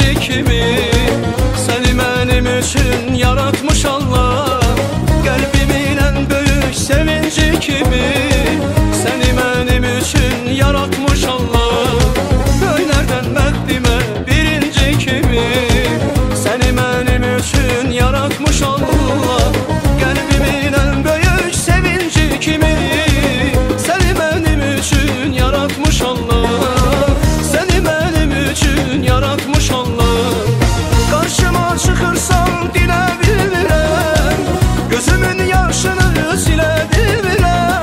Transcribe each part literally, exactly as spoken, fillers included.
birinci kimi? Seni benim için yaratmış Allah. Kalbimin en büyük sevinci kimi? Seni benim için yaratmış Allah. Köylerden Mehdi'me birinci kimi? Seni benim için yaratmış Allah. Kalbimin en büyük sevinci kimi? Seni benim için yaratmış Allah. Seni benim için yaratmış Allah. Karşıma çıkırsan dile bilmirəm, gözümün yaşını silə bilmirəm.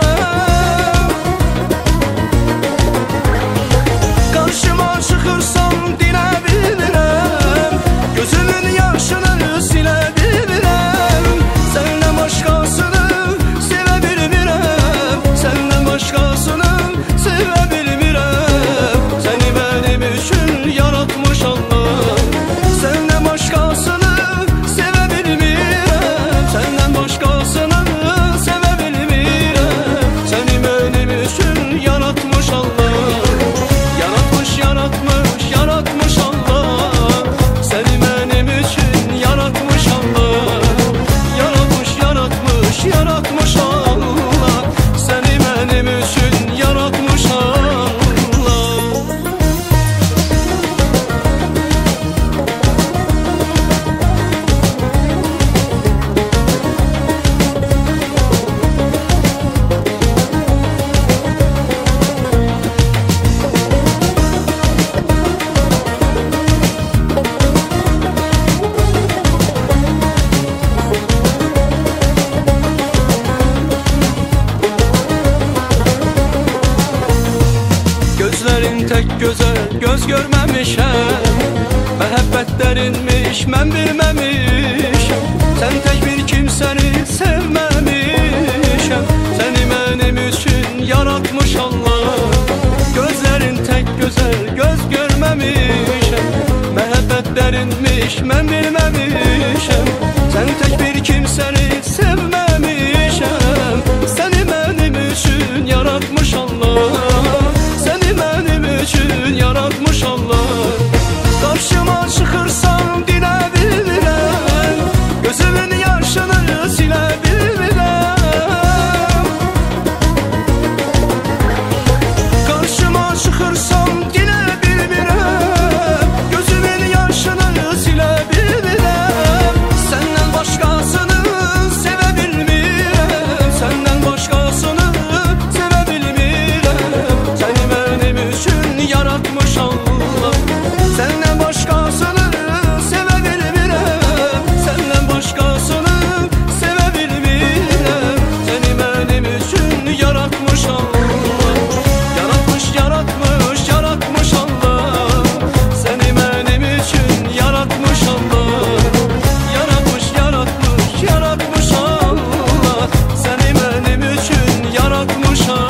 Karşıma çıkırsan dile bilmirəm, gözümün yaşını silə bilmirəm. Senden başkasını sevə bilmirəm, senden başkasını sevə bilmirəm. Seni benim için yaratmış Allah. Senden başkasını sevə bilmirəm, senden başkasını sevə bilmirəm. Seni benim için yaratmış Allah. Yaratmış, yaratmış, yaratmış Allah. Seni benim için yaratmış Allah. Yaratmış, yaratmış, yaratmış Allah. Seni benim için yaratmış Allah. Gözlerin tek güzel, göz görmemişem. Məhəbbətlərinmiş, mən bilməmişəm. Sən tək bir kimsəni sevməmişəm. Səni mənim üçün yaratmış Allah. Gözlerin tek güzel, göz görmemişəm. Məhəbbətlərinmiş, mən bilməmişəm. Sən tək bir kimsəni sevməmişəm. Səni mənim üçün yaratmış Allah. Seni benim için yaratmış Allah. Karşıma çıkırsan dile bilmirəm, gözümün yaşını silə bilmirəm. Karşıma çıkırsan dile bilmirəm, gözümün yaşını silə bilmirəm. Senden başkasını sevə bilmirəm, senden başkasını sevə bilmirəm. Seni benim için yaratmış Allah. Senden başkasını sevə bilmirəm, senden başkasını sevə bilmirəm. Seni benim için yaratmış Allah. Yaratmış, yaratmış, yaratmış Allah. Seni benim için yaratmış Allah. Yaratmış, yaratmış, yaratmış Allah. Seni benim için yaratmış Allah.